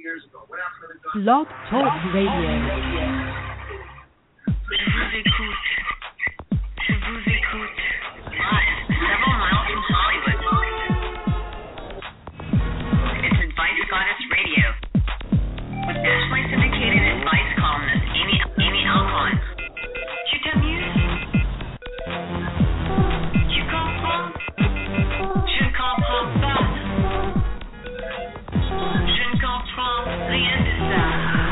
Blog Talk Radio. Je vous écoute. Live, several miles from Hollywood. It's Advice Goddess Radio with nationally syndicated advice columnist Amy Alcon. Tu t'amuses? Tu comprends? Je ne comprends pas. Je ne comprends rien de ça.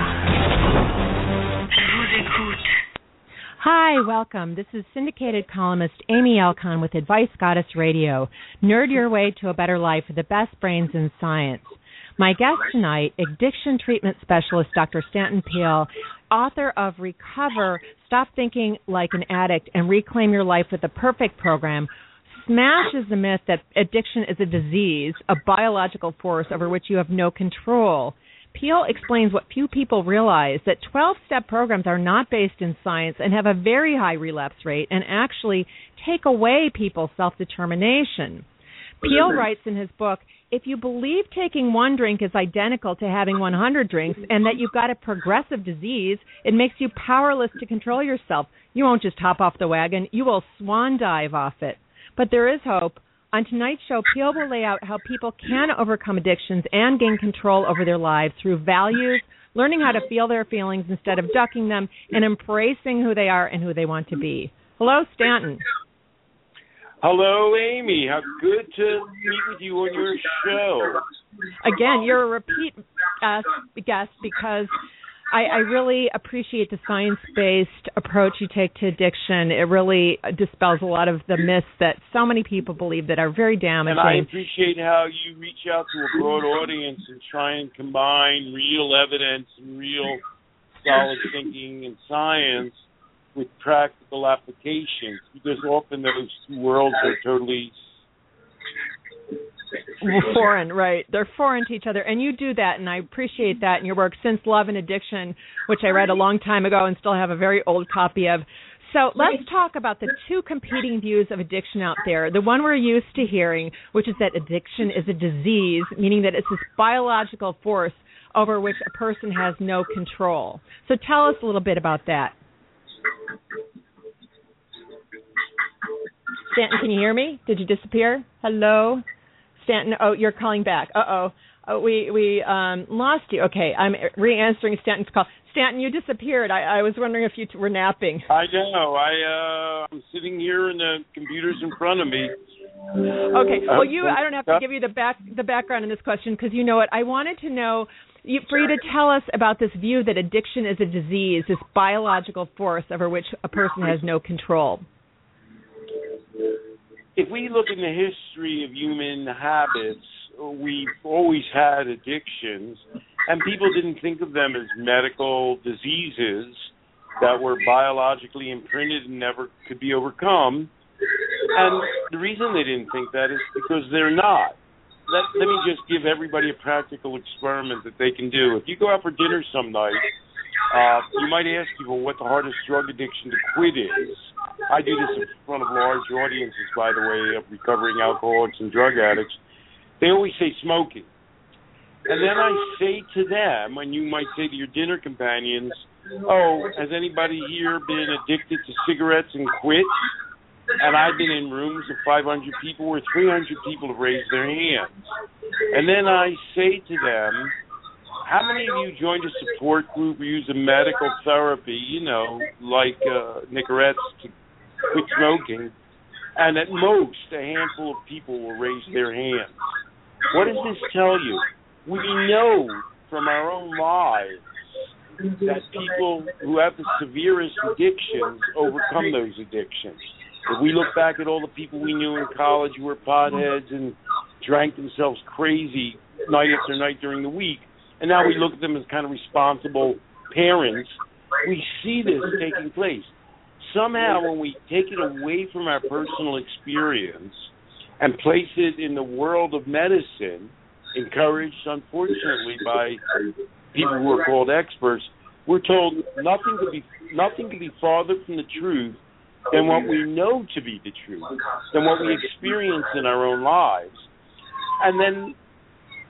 Je vous écoute. Hi, welcome. This is syndicated columnist Amy Alcon with Advice Goddess Radio. Nerd your way to a better life with the best brains in science. My guest tonight, addiction treatment specialist Dr. Stanton Peele, author of Recover, Stop Thinking Like an Addict and Reclaim Your Life with the Perfect Program, smashes the myth that addiction is a disease, a biological force over which you have no control. Peele explains what few people realize, that 12-step programs are not based in science and have a very high relapse rate and actually take away people's self-determination. Peele writes in his book, if you believe taking one drink is identical to having 100 drinks and that you've got a progressive disease, it makes you powerless to control yourself. You won't just hop off the wagon, you will swan dive off it. But there is hope. On tonight's show, Peele will lay out how people can overcome addictions and gain control over their lives through values, learning how to feel their feelings instead of ducking them, and embracing who they are and who they want to be. Hello, Stanton. Hello, Amy. How good to meet with you on your show. Again, you're a repeat guest because I really appreciate the science-based approach you take to addiction. It really dispels a lot of the myths that so many people believe that are very damaging. And I appreciate how you reach out to a broad audience and try and combine real evidence and real solid thinking and science with practical applications, because often those two worlds are totally foreign, right? They're foreign to each other, and you do that, and I appreciate that in your work, Since Love and Addiction, which I read a long time ago and still have a very old copy of. So let's talk about the two competing views of addiction out there. The one we're used to hearing, which is that addiction is a disease, meaning that it's this biological force over which a person has no control. So tell us a little bit about that. Stanton, can you hear me? Did you disappear? Hello? Stanton, oh, you're calling back. Uh-oh. Oh, we lost you. Okay, I'm re-answering Stanton's call. Stanton, you disappeared. I was wondering if you were napping. I know. I'm sitting here and the computer's in front of me. Okay. Well, I don't have to give you the background in this question because you know it. I wanted to know for you to tell us about this view that addiction is a disease, this biological force over which a person has no control. If we look in the history of human habits, we've always had addictions, and people didn't think of them as medical diseases that were biologically imprinted and never could be overcome. And the reason they didn't think that is because they're not. Let me just give everybody a practical experiment that they can do. If you go out for dinner some night, you might ask people what the hardest drug addiction to quit is. I do this in front of large audiences, by the way, of recovering alcoholics and drug addicts. They always say smoking. And then I say to them, and you might say to your dinner companions, oh, has anybody here been addicted to cigarettes and quit? And I've been in rooms of 500 people where 300 people have raised their hands. And then I say to them, how many of you joined a support group or used a medical therapy, like Nicorette's to quit smoking? And at most, a handful of people will raise their hands. What does this tell you? We know from our own lives that people who have the severest addictions overcome those addictions. If we look back at all the people we knew in college who were potheads and drank themselves crazy night after night during the week, and now we look at them as kind of responsible parents, we see this taking place. Somehow when we take it away from our personal experience and place it in the world of medicine, encouraged, unfortunately, by people who are called experts, we're told nothing could be farther from the truth than what we know to be the truth, than what we experience in our own lives. And then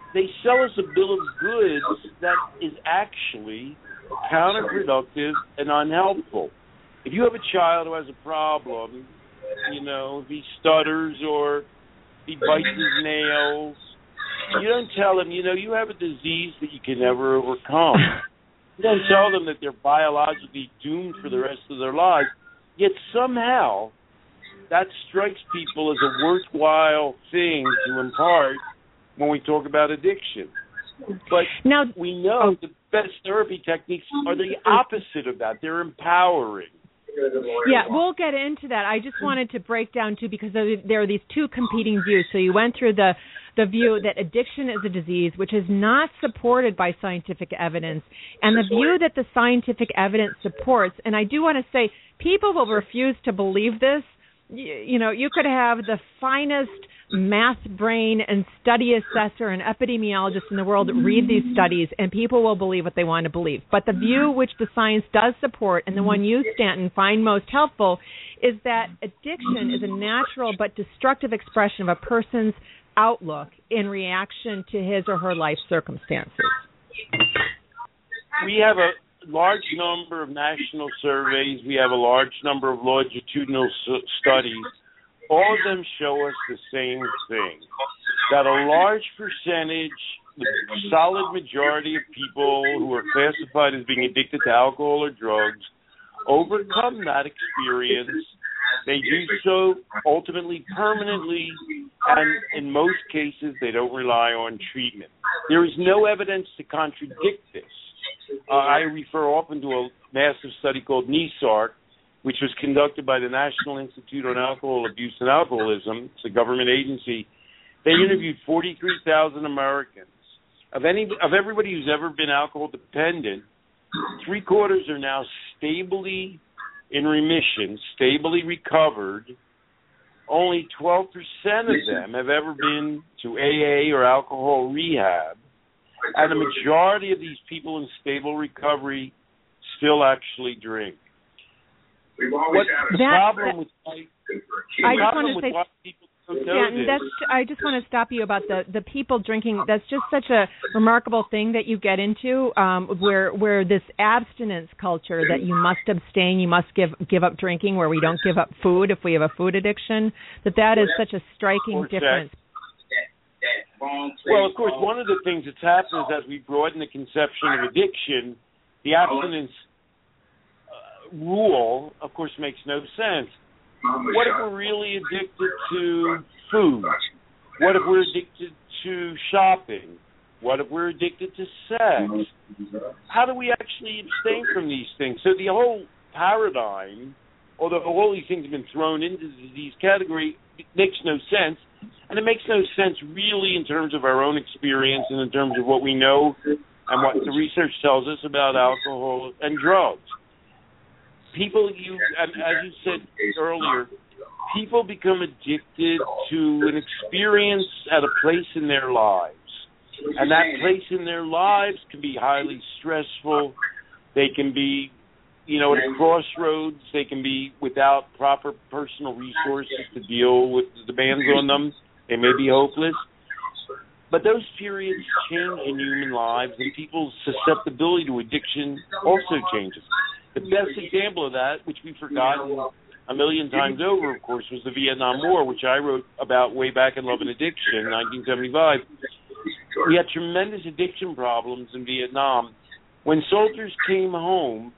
they sell us a bill of goods that is actually counterproductive and unhelpful. If you have a child who has a problem, if he stutters or he bites his nails, you don't tell him, you have a disease that you can never overcome. You don't tell them that they're biologically doomed for the rest of their lives. Yet somehow that strikes people as a worthwhile thing to impart when we talk about addiction. But now, we know the best therapy techniques are the opposite of that. They're empowering. Yeah, we'll get into that. I just wanted to break down, too, because there are these two competing views. So you went through the view that addiction is a disease, which is not supported by scientific evidence, and the view that the scientific evidence supports. And I do want to say, people will refuse to believe this. You could have the finest math brain and study assessor and epidemiologist in the world read these studies, and people will believe what they want to believe. But the view which the science does support, and the one you, Stanton, find most helpful, is that addiction is a natural but destructive expression of a person's outlook in reaction to his or her life circumstances. We have a large number of national surveys. We have a large number of longitudinal studies. All of them show us the same thing, that a large percentage, the solid majority of people who are classified as being addicted to alcohol or drugs overcome that experience. They do so ultimately permanently, and in most cases they don't rely on treatment. There is no evidence to contradict this. I refer often to a massive study called NESARC, which was conducted by the National Institute on Alcohol Abuse and Alcoholism. It's a government agency. They interviewed 43,000 Americans. Of everybody who's ever been alcohol dependent, 3/4 are now stably in remission, stably recovered. Only 12% of them have ever been to AA or alcohol rehab. And the majority of these people in stable recovery still actually drink. What's the problem with why people don't know this? I just want to stop you about the people drinking. That's just such a remarkable thing that you get into, where this abstinence culture that you must abstain, you must give up drinking, where we don't give up food if we have a food addiction, that is such a striking difference. Well, of course, one of the things that's happened is as we broaden the conception of addiction, the abstinence rule, of course, makes no sense. What if we're really addicted to food? What if we're addicted to shopping? What if we're addicted to sex? How do we actually abstain from these things? So the whole paradigm, although all these things have been thrown into the disease category, it makes no sense. And it makes no sense really in terms of our own experience and in terms of what we know and what the research tells us about alcohol and drugs. People, as you said earlier, people become addicted to an experience at a place in their lives. And that place in their lives can be highly stressful. They can be, at a crossroads. They can be without proper personal resources to deal with the demands on them. They may be hopeless. But those periods change in human lives, and people's susceptibility to addiction also changes. The best example of that, which we've forgotten a million times over, of course, was the Vietnam War, which I wrote about way back in Love and Addiction in 1975. We had tremendous addiction problems in Vietnam. When soldiers came home,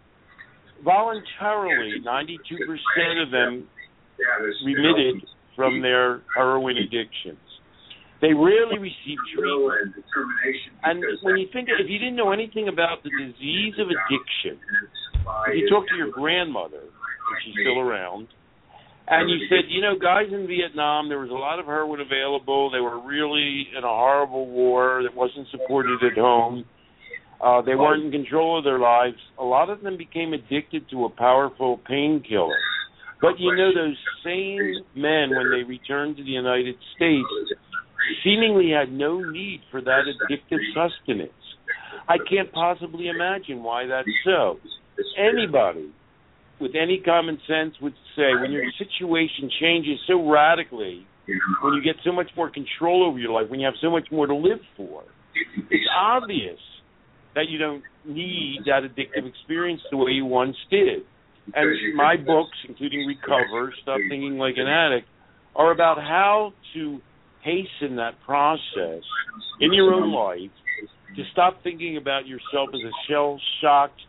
voluntarily, 92% of them remitted from their heroin addictions. They rarely received treatment. And when you think, if you didn't know anything about the disease of addiction, if you talk to your grandmother, if she's still around, and you said, guys in Vietnam, there was a lot of heroin available. They were really in a horrible war that wasn't supported at home. They weren't in control of their lives. A lot of them became addicted to a powerful painkiller. But those same men, when they returned to the United States, seemingly had no need for that addictive sustenance. I can't possibly imagine why that's so. Anybody with any common sense would say when your situation changes so radically, when you get so much more control over your life, when you have so much more to live for, it's obvious that you don't need that addictive experience the way you once did. And my books, including Recover, Stop Thinking Like an Addict, are about how to hasten that process in your own life, to stop thinking about yourself as a shell-shocked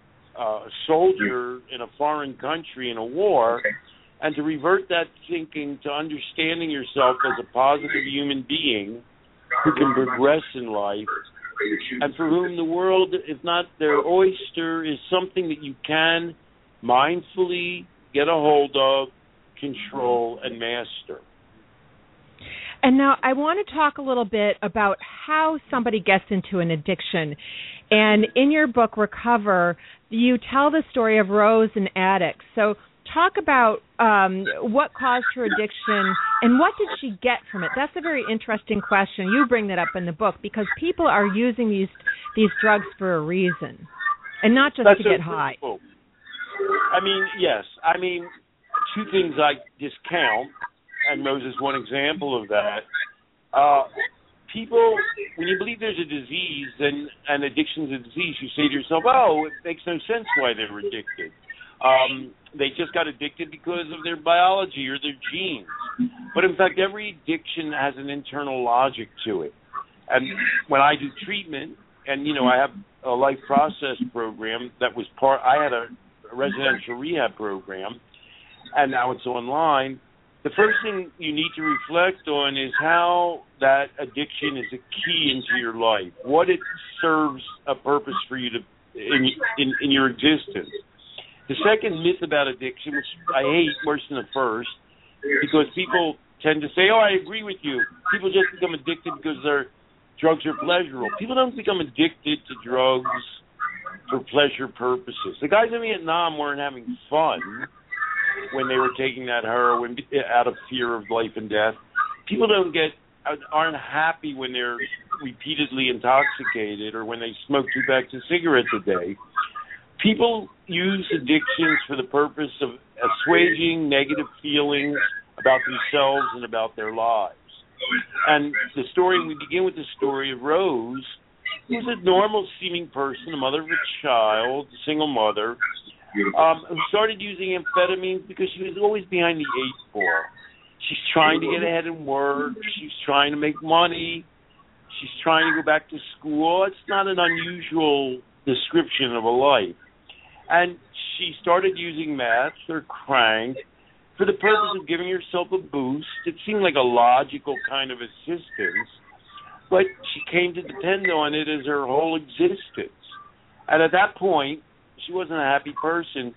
soldier in a foreign country in a war, and to revert that thinking to understanding yourself as a positive human being who can progress in life, and for whom the world, if not their oyster, is something that you can mindfully get a hold of, control, and master. And now I want to talk a little bit about how somebody gets into an addiction. And in your book, Recover, you tell the story of Rose, an addict. So talk about what caused her addiction and what did she get from it? That's a very interesting question. You bring that up in the book because people are using these drugs for a reason and not just to get high. I mean, yes. I mean, two things I discount, and Rose is one example of that. People, when you believe there's a disease and addiction's a disease, you say to yourself, oh, it makes no sense why they're addicted. They just got addicted because of their biology or their genes. But in fact, every addiction has an internal logic to it. And when I do treatment, and, you know, I have a life process program that was I had a residential rehab program, and now it's online. The first thing you need to reflect on is how that addiction is a key into your life, what it serves a purpose for you to in your existence. The second myth about addiction, which I hate worse than the first, because people tend to say, oh, I agree with you. People just become addicted because their drugs are pleasurable. People don't become addicted to drugs for pleasure purposes. The guys in Vietnam weren't having fun when they were taking that heroin out of fear of life and death. People aren't happy when they're repeatedly intoxicated or when they smoke 2 packs of cigarettes a day. People use addictions for the purpose of assuaging negative feelings about themselves and about their lives. And we begin with the story of Rose, who's a normal-seeming person, a mother of a child, a single mother, who started using amphetamines because she was always behind the 8 ball. She's trying to get ahead in work. She's trying to make money. She's trying to go back to school. It's not an unusual description of a life. And she started using meth or crank for the purpose of giving herself a boost. It seemed like a logical kind of assistance, but she came to depend on it as her whole existence. And at that point, she wasn't a happy person.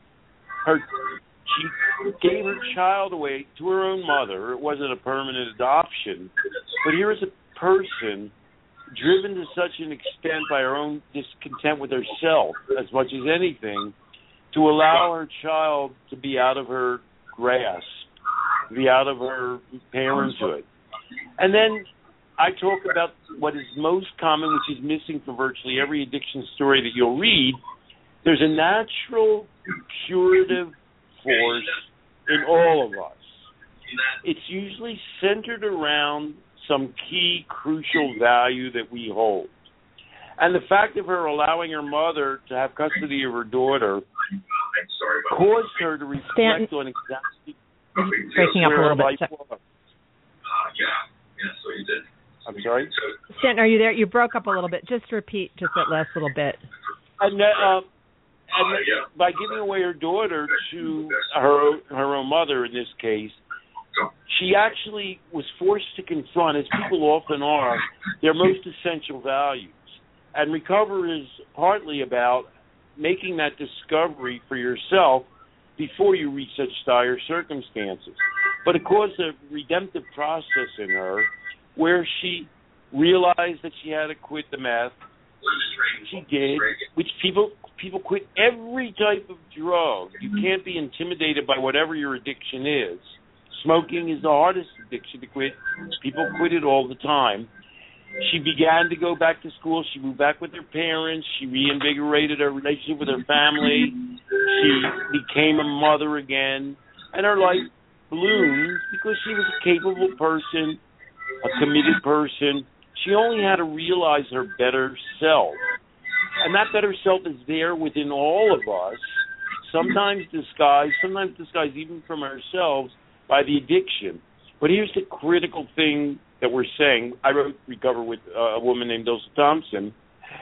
She gave her child away to her own mother. It wasn't a permanent adoption. But here is a person driven to such an extent by her own discontent with herself, as much as anything, to allow her child to be out of her grasp, be out of her parenthood. And then I talk about what is most common, which is missing from virtually every addiction story that you'll read. There's a natural curative force in all of us. It's usually centered around some key crucial value that we hold. And the fact of her allowing her mother to have custody of her daughter caused her to reflect on exactly breaking up a little bit. So you did. I'm sorry? Stanton, are you there? You broke up a little bit. Just repeat just that last little bit. And by giving away her daughter to her own mother in this case, she actually was forced to confront, as people often are, their most essential values. And Recover is partly about making that discovery for yourself before you reach such dire circumstances. But it caused a redemptive process in her where she realized that she had to quit the meth. She did, which people quit every type of drug. You can't be intimidated by whatever your addiction is. Smoking is the hardest addiction to quit. People quit it all the time. She began to go back to school. She moved back with her parents. She reinvigorated her relationship with her family. She became a mother again. And her life bloomed because she was a capable person, a committed person. She only had to realize her better self. And that better self is there within all of us, sometimes disguised even from ourselves by the addiction. But here's the critical thing that we're saying. I wrote Recover with a woman named Ilsa Thompson.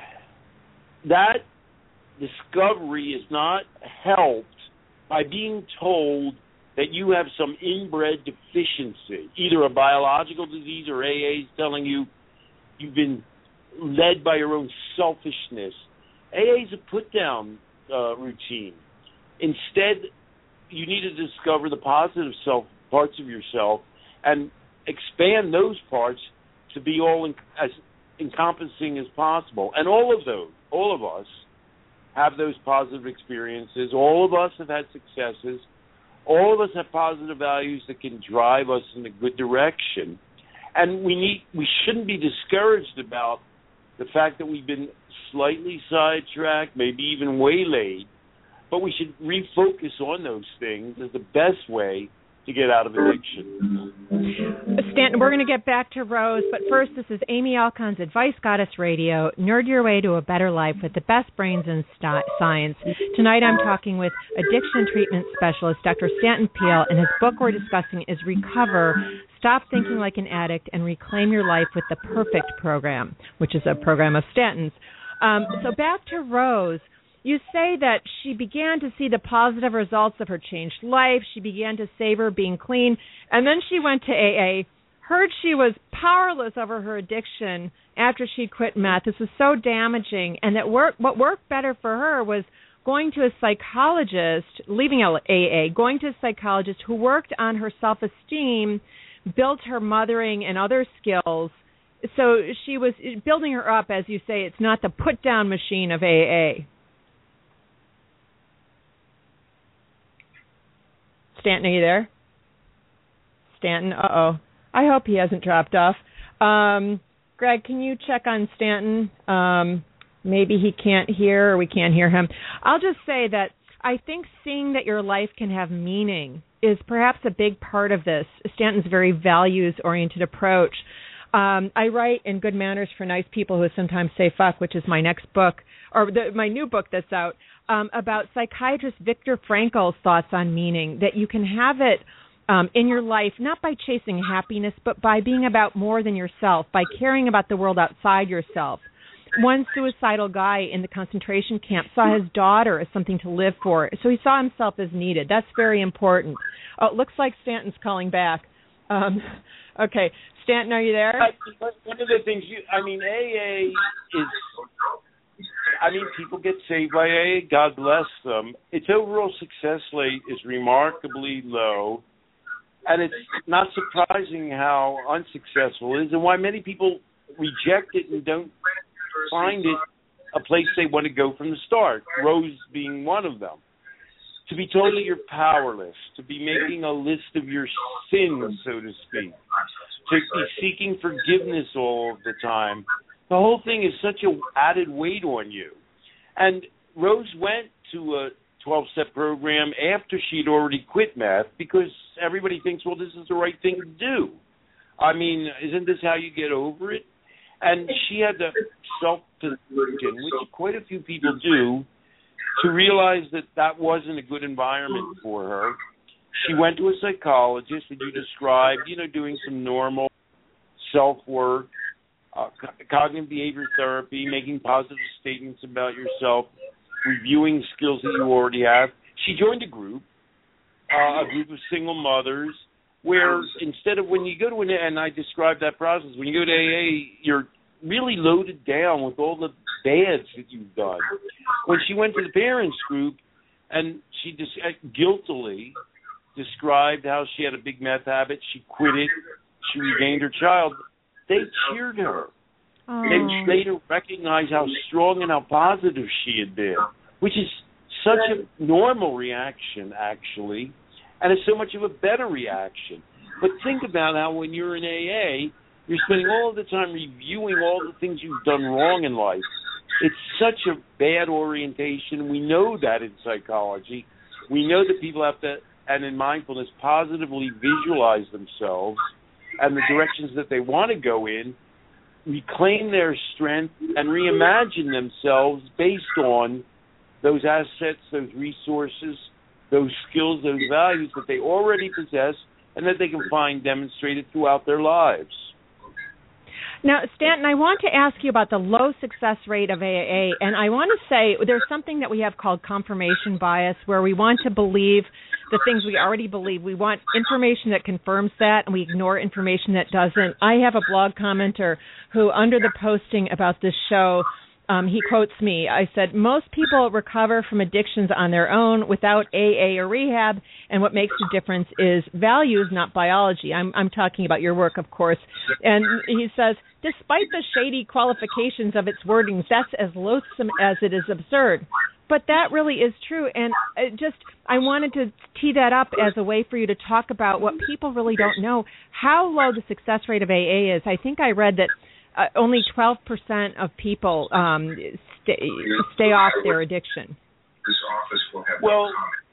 That discovery is not helped by being told that you have some inbred deficiency, either a biological disease or AA is telling you you've been led by your own selfishness. AA is a put-down routine. Instead, you need to discover the positive parts of yourself and expand those parts to be as encompassing as possible. And all of us have those positive experiences. All of us have had successes. All of us have positive values that can drive us in a good direction. And we shouldn't be discouraged about the fact that we've been slightly sidetracked, maybe even waylaid, but we should refocus on those things as the best way to get out of addiction. Stanton, we're going to get back to Rose, but first, this is Amy Alcon's Advice Goddess Radio. Nerd your way to a better life with the best brains in science. Tonight, I'm talking with addiction treatment specialist Dr. Stanton Peele, and his book we're discussing is Recover, Stop Thinking Like an Addict and Reclaim Your Life with the Perfect Program, which is a program of Stanton's. So back to Rose. You say that she began to see the positive results of her changed life. She began to savor being clean. And then she went to AA, heard she was powerless over her addiction after she quit meth. This was so damaging. And that what worked better for her was going to a psychologist, leaving AA, going to a psychologist who worked on her self-esteem, built her mothering and other skills. So she was building her up, as you say. It's not the put-down machine of AA. Stanton, are you there? Stanton, uh-oh. I hope he hasn't dropped off. Greg, can you check on Stanton? Maybe he can't hear or we can't hear him. I'll just say that I think seeing that your life can have meaning is perhaps a big part of this. Stanton's very values-oriented approach. I write in Good Manners for Nice People Who Sometimes Say Fuck, which is my next book, or my new book that's out, about psychiatrist Viktor Frankl's thoughts on meaning, that you can have it in your life, not by chasing happiness, but by being about more than yourself, by caring about the world outside yourself. One suicidal guy in the concentration camp saw his daughter as something to live for, so he saw himself as needed. That's very important. Oh, it looks like Stanton's calling back. Okay, Stanton, are you there? One of the things, AA is, people get saved by AA, God bless them. Its overall success rate is remarkably low, and it's not surprising how unsuccessful it is and why many people reject it and don't find it a place they want to go from the start, Rose being one of them. To be told that you're powerless, to be making a list of your sins, so to speak, to be seeking forgiveness all of the time. The whole thing is such an added weight on you. And Rose went to a 12-step program after she'd already quit meth because everybody thinks, well, this is the right thing to do. Isn't this how you get over it? And she had the self-discipline, which quite a few people do, to realize that wasn't a good environment for her. She went to a psychologist that you described, doing some normal self-work, cognitive behavior therapy, making positive statements about yourself, reviewing skills that you already have. She joined a group of single mothers, where instead of when you go to and I described that process, when you go to AA, you're really loaded down with all the bads that you've done. When she went to the parents group and she just guiltily described how she had a big meth habit, she quit it, she regained her child, they cheered her. They made her recognize how strong and how positive she had been, which is such a normal reaction, actually, and it's so much of a better reaction. But think about how when you're in AA, you're spending all the time reviewing all the things you've done wrong in life. It's such a bad orientation. We know that in psychology. We know that people have to, and in mindfulness, positively visualize themselves and the directions that they want to go in, reclaim their strength and reimagine themselves based on those assets, those resources, those skills, those values that they already possess and that they can find demonstrated throughout their lives. Now, Stanton, I want to ask you about the low success rate of AAA, and I want to say there's something that we have called confirmation bias, where we want to believe the things we already believe. We want information that confirms that, and we ignore information that doesn't. I have a blog commenter who, under the posting about this show, he quotes me. I said, most people recover from addictions on their own without AA or rehab, and what makes the difference is values, not biology. I'm talking about your work, of course. And he says, despite the shady qualifications of its wordings, that's as loathsome as it is absurd. But that really is true, and I wanted to tee that up as a way for you to talk about what people really don't know, how low the success rate of AA is. I think I read that only 12% of people stay off their addiction. Well,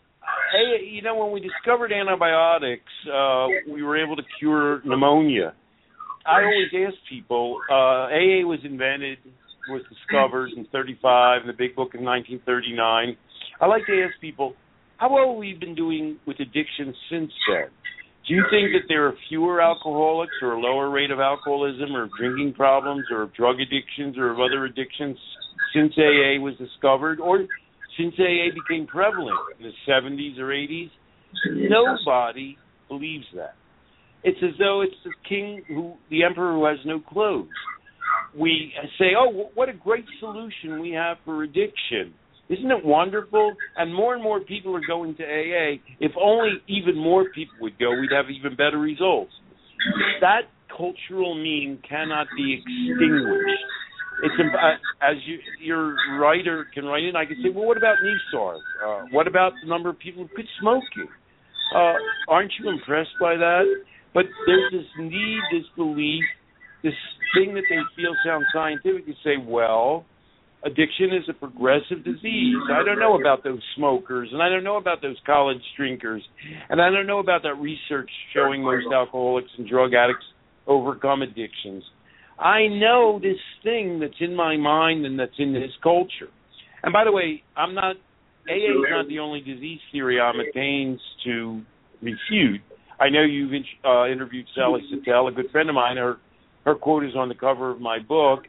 when we discovered antibiotics, we were able to cure pneumonia. I always ask people, AA was discovered in 1935, in the Big Book in 1939. I like to ask people, how well have we been doing with addiction since then? Do you think that there are fewer alcoholics or a lower rate of alcoholism or drinking problems or drug addictions or of other addictions since AA was discovered or since AA became prevalent in the 70s or 80s? Nobody believes that. It's as though it's the emperor who has no clothes. We say, oh, what a great solution we have for addiction. Isn't it wonderful? And more people are going to AA. If only even more people would go, we'd have even better results. That cultural meme cannot be extinguished. It's as your writer can write in, I can say, well, what about Nisar? What about the number of people who quit smoking? Aren't you impressed by that? But there's this need, this belief, this thing that they feel sounds scientific to say, well, addiction is a progressive disease. I don't know about those smokers, and I don't know about those college drinkers, and I don't know about that research showing most alcoholics and drug addicts overcome addictions. I know this thing that's in my mind and that's in this culture. And by the way, AA is not the only disease theory I'm attained to refute. I know you've interviewed Sally Satel, a good friend of mine. Her quote is on the cover of my book.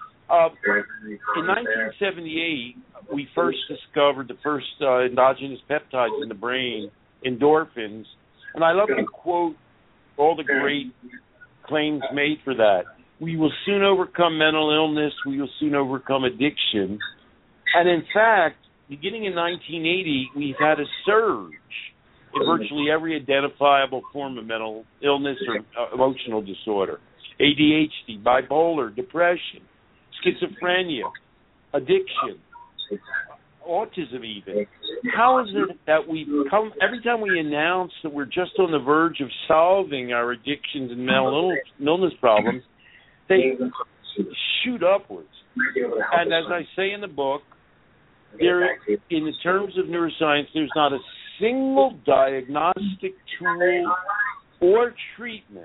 In 1978, we first discovered the first endogenous peptides in the brain, endorphins. And I love to quote all the great claims made for that. We will soon overcome mental illness. We will soon overcome addiction. And in fact, beginning in 1980, we've had a surge in virtually every identifiable form of mental illness or emotional disorder. ADHD, bipolar, depression, schizophrenia, addiction, autism even. How is it that every time we announce that we're just on the verge of solving our addictions and mental illness problems, they shoot upwards. And as I say in the book, in the terms of neuroscience, there's not a single diagnostic tool or treatment.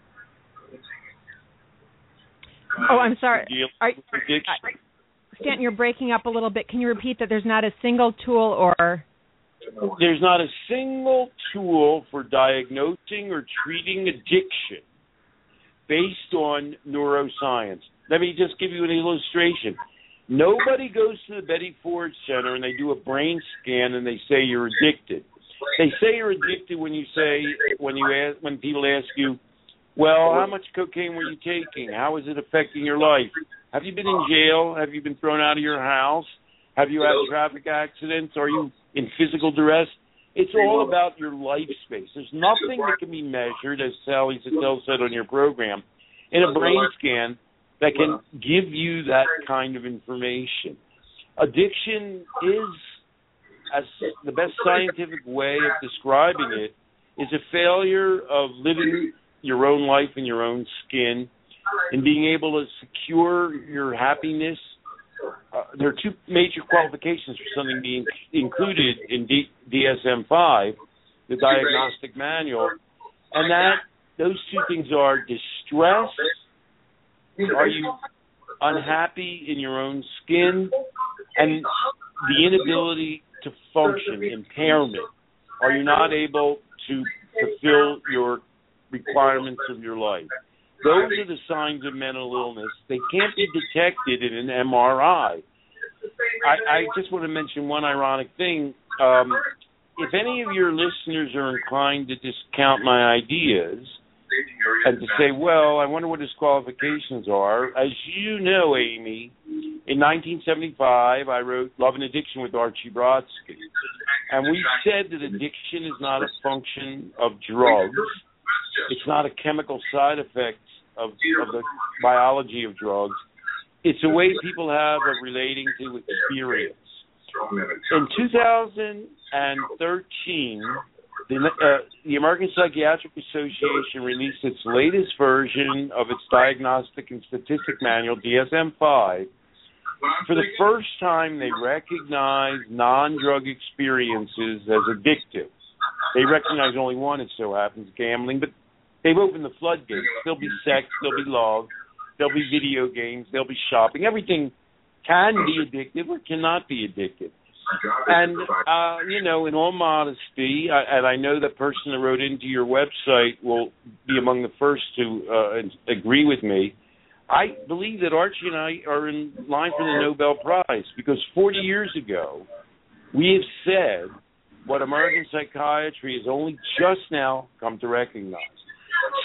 Oh, I'm sorry. Stanton, you're breaking up a little bit. Can you repeat that? There's not a single tool or... There's not a single tool for diagnosing or treating addiction based on neuroscience. Let me just give you an illustration. Nobody goes to the Betty Ford Center and they do a brain scan and they say you're addicted. They say you're addicted when people ask you, well, how much cocaine were you taking? How is it affecting your life? Have you been in jail? Have you been thrown out of your house? Have you had traffic accidents? Are you in physical duress? It's all about your life space. There's nothing that can be measured, as Sally Satel said on your program, in a brain scan that can give you that kind of information. Addiction is, as the best scientific way of describing it, is a failure of living your own life in your own skin and being able to secure your happiness. There are two major qualifications for something being included in DSM-5, the diagnostic manual, and those two things are distress Are you unhappy in your own skin? And the inability to function, impairment. Are you not able to fulfill your requirements of your life? Those are the signs of mental illness. They can't be detected in an MRI. I just want to mention one ironic thing. If any of your listeners are inclined to discount my ideas and to say, well, I wonder what his qualifications are, as you know, Amy, in 1975, I wrote Love and Addiction with Archie Brodsky. And we said that addiction is not a function of drugs. It's not a chemical side effect of the biology of drugs. It's a way people have of relating to experience. In 2013, the American Psychiatric Association released its latest version of its Diagnostic and Statistic Manual, DSM-5. For the first time, they recognize non-drug experiences as addictive. They recognize only one, it so happens, gambling, but they've opened the floodgates. There'll be sex, there'll be love, there'll be video games, there'll be shopping. Everything can be addictive or cannot be addictive. And, in all modesty, and I know the person that wrote into your website will be among the first to agree with me, I believe that Archie and I are in line for the Nobel Prize because 40 years ago, we have said what American psychiatry has only just now come to recognize. So,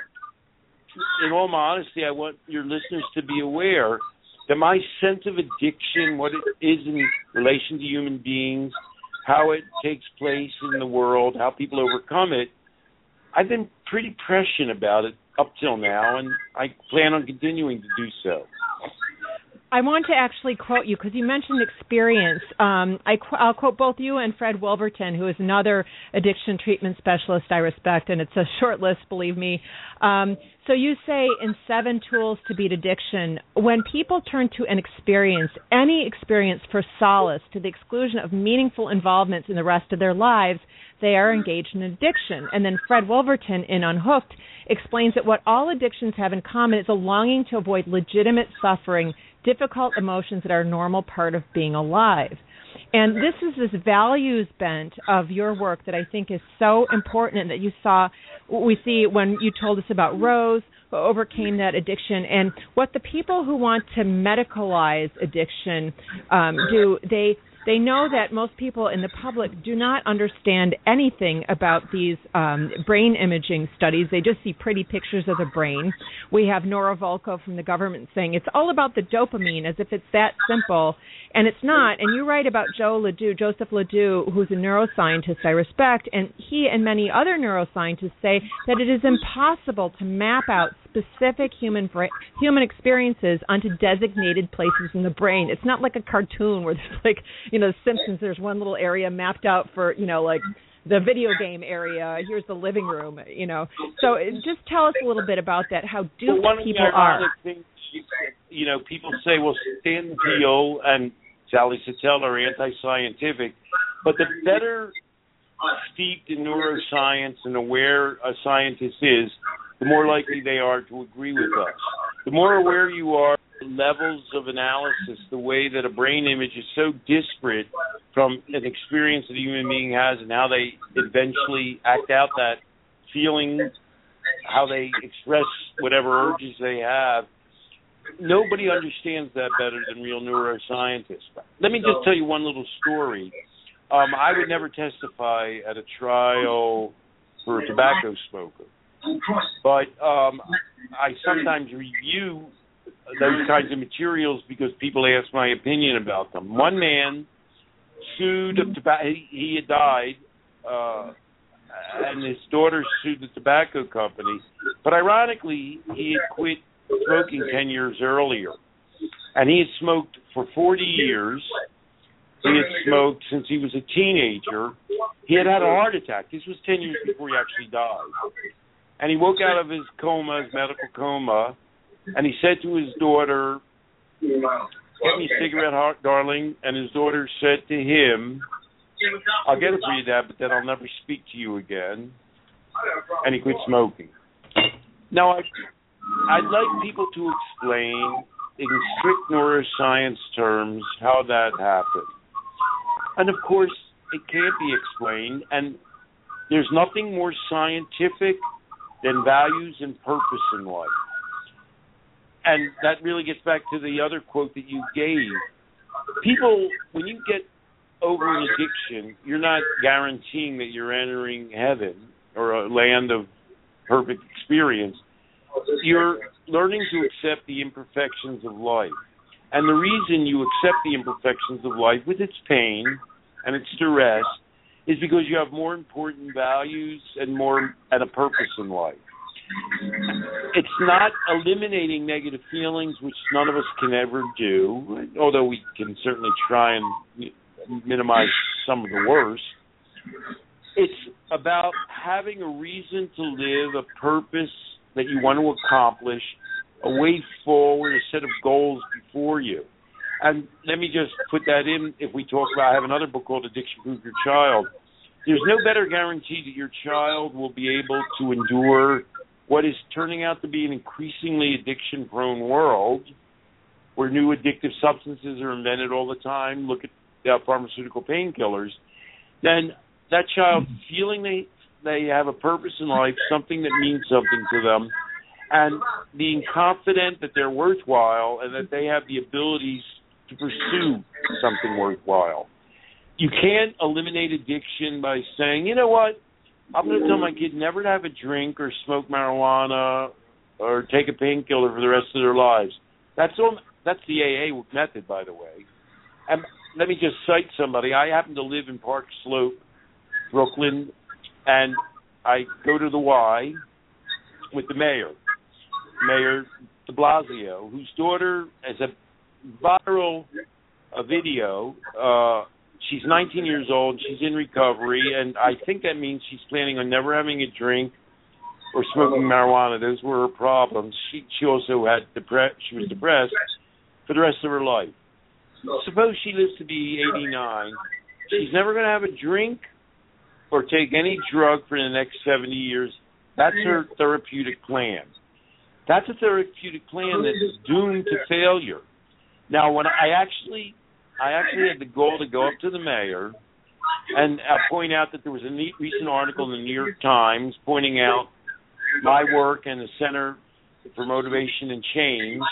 in all modesty, I want your listeners to be aware that my sense of addiction, what it is in relation to human beings, how it takes place in the world, how people overcome it, I've been pretty prescient about it up till now, and I plan on continuing to do so. I want to actually quote you because you mentioned experience. I'll quote both you and Fred Wolverton, who is another addiction treatment specialist I respect, and it's a short list, believe me. So you say in 7 Tools to Beat Addiction, when people turn to an experience, any experience for solace to the exclusion of meaningful involvements in the rest of their lives, they are engaged in addiction. And then Fred Wolverton in Unhooked explains that what all addictions have in common is a longing to avoid legitimate suffering, difficult emotions that are a normal part of being alive. And this is this values bent of your work that I think is so important, and that we see when you told us about Rose, who overcame that addiction, and what the people who want to medicalize addiction do. They know that most people in the public do not understand anything about these brain imaging studies. They just see pretty pictures of the brain. We have Nora Volkow from the government saying it's all about the dopamine, as if it's that simple, and it's not. And you write about Joseph Ledoux, who's a neuroscientist I respect, and he and many other neuroscientists say that it is impossible to map out specific human experiences onto designated places in the brain. It's not like a cartoon where there's like, The Simpsons, there's one little area mapped out for, like the video game area. Here's the living room, So just tell us a little bit about that, how duped people are. Things, people say, well, Stan Peele and Sally Satel are anti-scientific, but the better steeped in neuroscience and aware a scientist is, the more likely they are to agree with us. The more aware you are, the levels of analysis, the way that a brain image is so disparate from an experience that a human being has and how they eventually act out that feeling, how they express whatever urges they have. Nobody understands that better than real neuroscientists. Let me just tell you one little story. I would never testify at a trial for a tobacco smoker. But I sometimes review those kinds of materials because people ask my opinion about them. One man sued he had died, and his daughter sued the tobacco company. But ironically, he had quit smoking 10 years earlier. And he had smoked for 40 years. He had smoked since he was a teenager. He had had a heart attack. This was 10 years before he actually died. And he woke out of his coma, his medical coma, and he said to his daughter, "Get me a cigarette, darling." And his daughter said to him, "I'll get it for you, Dad, but then I'll never speak to you again." And he quit smoking. Now, I'd like people to explain in strict neuroscience terms how that happened. And of course, it can't be explained, and there's nothing more scientific than values and purpose in life. And that really gets back to the other quote that you gave. People, when you get over an addiction, you're not guaranteeing that you're entering heaven or a land of perfect experience. You're learning to accept the imperfections of life. And the reason you accept the imperfections of life with its pain and its duress is because you have more important values and a purpose in life. It's not eliminating negative feelings, which none of us can ever do, although we can certainly try and minimize some of the worst. It's about having a reason to live, a purpose that you want to accomplish, a way forward, a set of goals before you. And let me just put that in. If we talk about, I have another book called Addiction Proof Your Child. There's no better guarantee that your child will be able to endure what is turning out to be an increasingly addiction-prone world where new addictive substances are invented all the time. Look at pharmaceutical painkillers. Then that child feeling they have a purpose in life, something that means something to them, and being confident that they're worthwhile and that they have the abilities to pursue something worthwhile. You can't eliminate addiction by saying, you know what, I'm going to tell my kid never to have a drink or smoke marijuana or take a painkiller for the rest of their lives. That's the AA method, by the way. And let me just cite somebody. I happen to live in Park Slope, Brooklyn, and I go to the Y with the mayor, Mayor de Blasio, whose daughter has a viral video. She's 19 years old. She's in recovery, and I think that means she's planning on never having a drink or smoking marijuana. Those were her problems. She also had she was depressed for the rest of her life. Suppose she lives to be 89. She's never going to have a drink or take any drug for the next 70 years. That's her therapeutic plan. That's a therapeutic plan that's doomed to failure. Now, when I actually had the goal to go up to the mayor and point out that there was a recent article in the New York Times pointing out my work and the Center for Motivation and Change.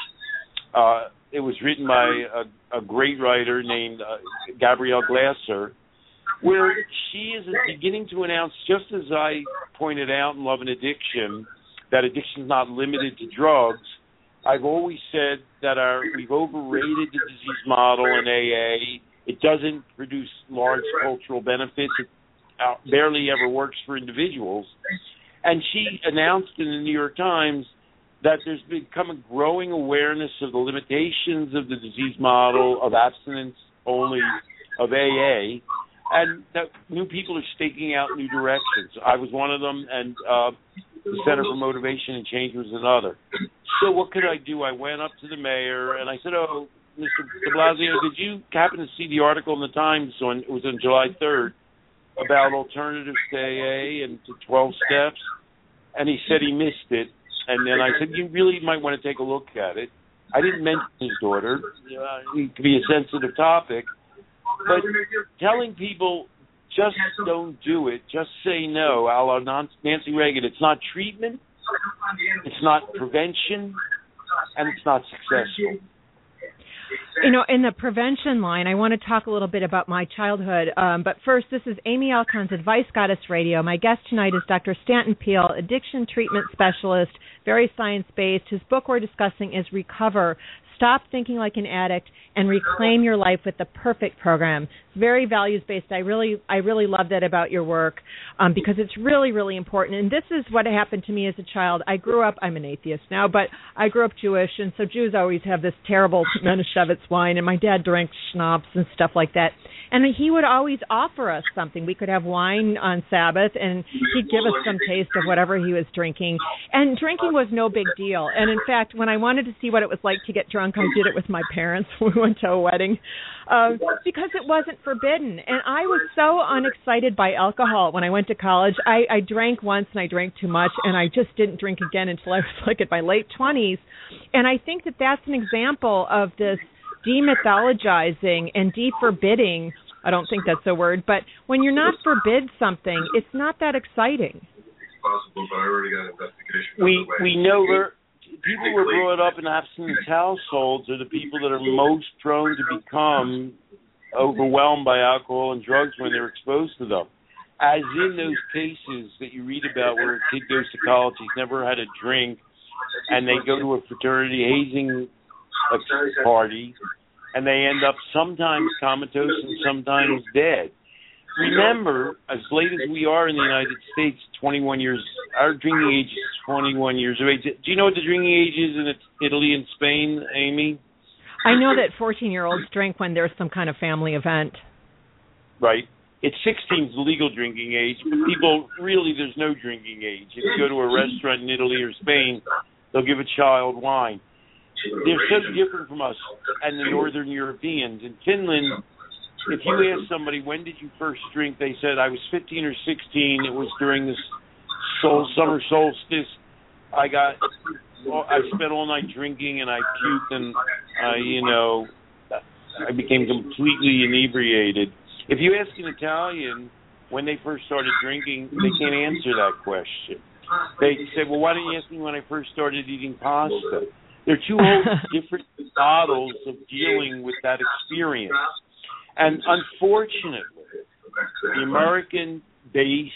It was written by a great writer named Gabrielle Glasser, where she is beginning to announce, just as I pointed out in Love and Addiction, that addiction is not limited to drugs. I've always said that we've overrated the disease model in AA. It doesn't produce large cultural benefits. It barely ever works for individuals. And she announced in the New York Times that there's become a growing awareness of the limitations of the disease model, of abstinence only, of AA, and that new people are staking out new directions. I was one of them, and the Center for Motivation and Change was another. So what could I do? I went up to the mayor, and I said, oh, Mr. de Blasio, did you happen to see the article in the Times, it was on July 3rd, about alternatives to AA and to 12 steps? And he said he missed it. And then I said, you really might want to take a look at it. I didn't mention his daughter. It could be a sensitive topic. But telling people, just don't do it, just say no, a la Nancy Reagan, it's not treatment, it's not prevention, and it's not successful. You know, in the prevention line, I want to talk a little bit about my childhood. But first, this is Amy Alcon's Advice Goddess Radio. My guest tonight is Dr. Stanton Peele, addiction treatment specialist, very science-based. His book we're discussing is Recover, Stop Thinking Like an Addict and Reclaim Your Life with the Perfect Program. It's very values-based. I really love that about your work because it's really, really important. And this is what happened to me as a child. I grew up, I'm an atheist now, but I grew up Jewish, and so Jews always have this terrible Manischewitz wine, and my dad drank schnapps and stuff like that. And he would always offer us something. We could have wine on Sabbath, and he'd give us some taste of whatever he was drinking. And drinking was no big deal. And in fact, when I wanted to see what it was like to get drunk, I did it with my parents when we went to a wedding, because it wasn't forbidden. And I was so unexcited by alcohol when I went to college. I drank once, and I drank too much, and I just didn't drink again until I was like in my late 20s. And I think that that's an example of this demythologizing and deforbidding. I don't think that's a word, but when you're not forbid something, it's not that exciting. We know that people were brought up in abstinence households are the people that are most prone to become overwhelmed by alcohol and drugs when they're exposed to them. As in those cases that you read about where a kid goes to college, he's never had a drink, and they go to a fraternity hazing party, and they end up sometimes comatose and sometimes dead. Remember, as late as we are in the United States, 21 years, our drinking age is 21 years of age. Do you know what the drinking age is in Italy and Spain, Amy? I know that 14-year-olds drink when there's some kind of family event. Right. It's 16 is the legal drinking age, but people, really, there's no drinking age. If you go to a restaurant in Italy or Spain, they'll give a child wine. They're so different from us and the Northern Europeans. In Finland, if you ask somebody, when did you first drink, they said, I was 15 or 16. It was during this summer solstice. I spent all night drinking, and I puked, and I became completely inebriated. If you ask an Italian when they first started drinking, they can't answer that question. They say, well, why don't you ask me when I first started eating pasta? They're two whole different models of dealing with that experience. And unfortunately, the American-based,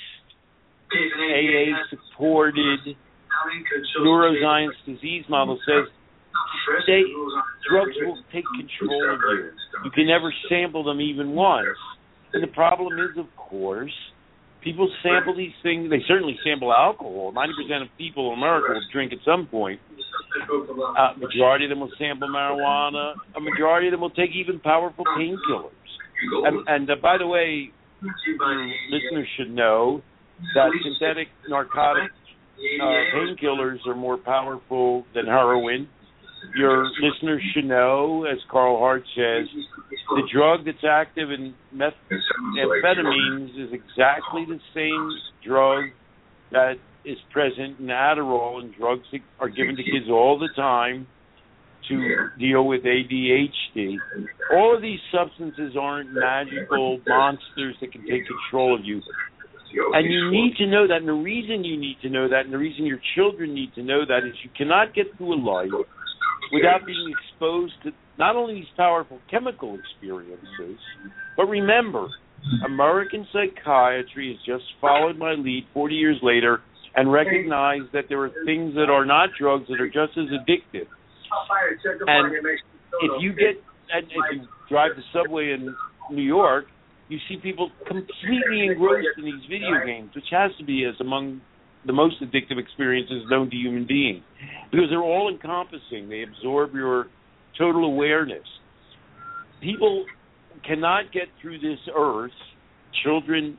AA-supported neuroscience disease model says drugs will take control of you. You can never sample them even once. And the problem is, of course, people sample these things. They certainly sample alcohol. 90% of people in America will drink at some point. Majority of them will sample marijuana. A majority of them will take even powerful painkillers. And by the way, listeners should know that synthetic narcotic painkillers are more powerful than heroin. Your listeners should know, as Carl Hart says, the drug that's active in amphetamines is exactly the same drug that is present in Adderall, and drugs that are given to kids all the time to deal with ADHD. All of these substances aren't magical monsters that can take control of you. And you need to know that, and the reason you need to know that, and the reason your children need to know that, is you cannot get through a life without being exposed to not only these powerful chemical experiences, but remember, American psychiatry has just followed my lead 40 years later and recognized that there are things that are not drugs that are just as addictive. And if you drive the subway in New York, you see people completely engrossed in these video games, which has to be as among the most addictive experiences known to human beings, because they're all-encompassing. They absorb your total awareness. People cannot get through this earth, children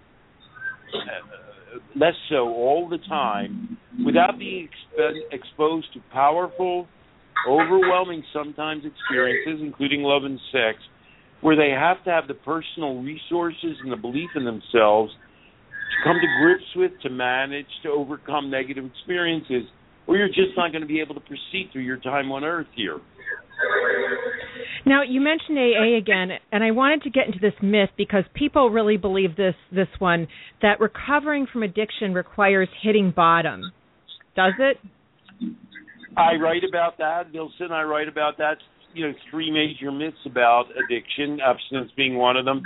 less so all the time, without being exposed to powerful, overwhelming sometimes experiences, including love and sex, where they have to have the personal resources and the belief in themselves to come to grips with, to manage, to overcome negative experiences, or you're just not going to be able to proceed through your time on earth here. Now, you mentioned AA again, and I wanted to get into this myth because people really believe this one, that recovering from addiction requires hitting bottom. Does it? I write about that. Nilsen, I write about that. Three major myths about addiction, abstinence being one of them.